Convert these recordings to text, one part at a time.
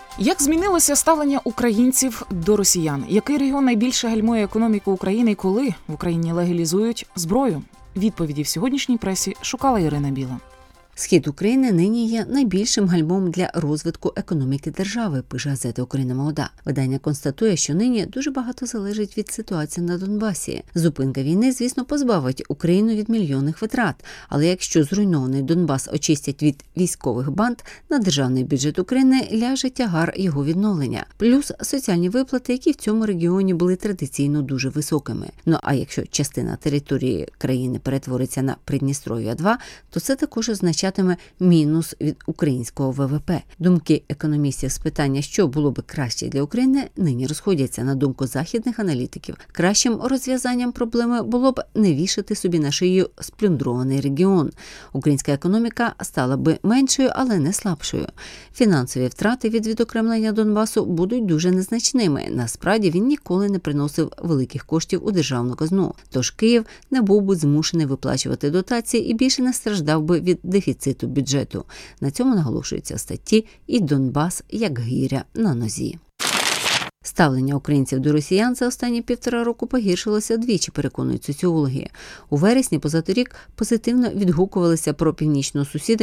Як змінилося ставлення українців до росіян? Який регіон найбільше гальмує економіку України і коли в Україні легалізують зброю? Відповіді в сьогоднішній пресі шукала Ірина Біла. Схід України нині є найбільшим гальмом для розвитку економіки держави, пише газета «Україна молода». Видання констатує, що нині дуже багато залежить від ситуації на Донбасі. Зупинка війни, звісно, позбавить Україну від мільйонних витрат, але якщо зруйнований Донбас очистять від військових банд, на державний бюджет України ляже тягар його відновлення. Плюс соціальні виплати, які в цьому регіоні були традиційно дуже високими. Ну а якщо частина території країни перетвориться на Придністров'я-2, то це також означає мінус від українського ВВП. Думки економістів з питання, що було би краще для України, нині розходяться. На думку західних аналітиків, кращим розв'язанням проблеми було б не вішати собі на шию сплюндрований регіон. Українська економіка стала би меншою, але не слабшою. Фінансові втрати від відокремлення Донбасу будуть дуже незначними. Насправді він ніколи не приносив великих коштів у державну казну. Тож Київ не був би змушений виплачувати дотації і більше не страждав би від дефіциту бюджету. На цьому наголошується в статті «І Донбас як гиря на нозі». Ставлення українців до росіян за останні 1,5 року погіршилося двічі, переконують соціологи. У вересні позаторік позитивно відгукувалися про північного сусіда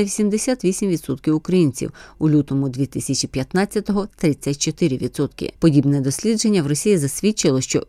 88% українців, у лютому 2015-го – 34%. Подібне дослідження в Росії засвідчило, що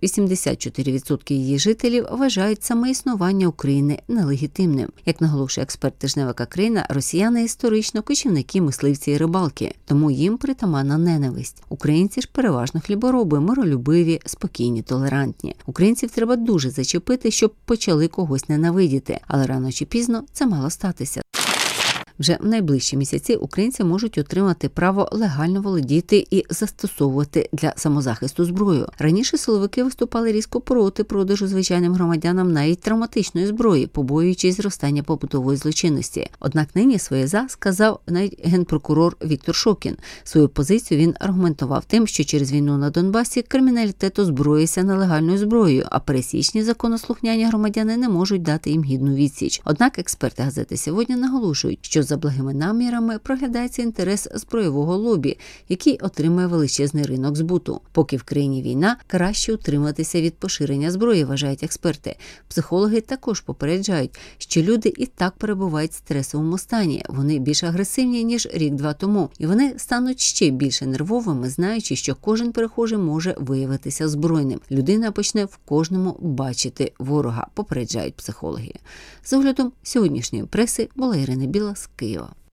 84% її жителів вважають саме існування України нелегітимним. Як наголошує експерт тижневика «Країна», росіяни історично кочівники, мисливці і рибалки, тому їм притаманна ненависть. Українці ж переважно хлібороби, миролюбиві, спокійні, толерантні. Українців треба дуже зачепити, щоб почали когось ненавидіти, але рано чи пізно це мало статися. Вже в найближчі місяці українці можуть отримати право легально володіти і застосовувати для самозахисту зброю. Раніше силовики виступали різко проти продажу звичайним громадянам навіть травматичної зброї, побоюючись зростання побутової злочинності. Однак нині своє «за» сказав навіть генпрокурор Віктор Шокін. Свою позицію він аргументував тим, що через війну на Донбасі криміналітет озброївся нелегальною зброєю, а пересічні законослухняні громадяни не можуть дати їм гідну відсіч. Однак експерти газети «Сьогодні» наголошують, що за благими намірами проглядається інтерес збройового лобі, який отримує величезний ринок збуту. Поки в країні війна, краще утриматися від поширення зброї, вважають експерти. Психологи також попереджають, що люди і так перебувають в стресовому стані. Вони більш агресивні, ніж рік-два тому. І вони стануть ще більше нервовими, знаючи, що кожен перехожий може виявитися озброєним. Людина почне в кожному бачити ворога, попереджають психологи. З оглядом сьогоднішньої преси була Ірина Біла з Києва.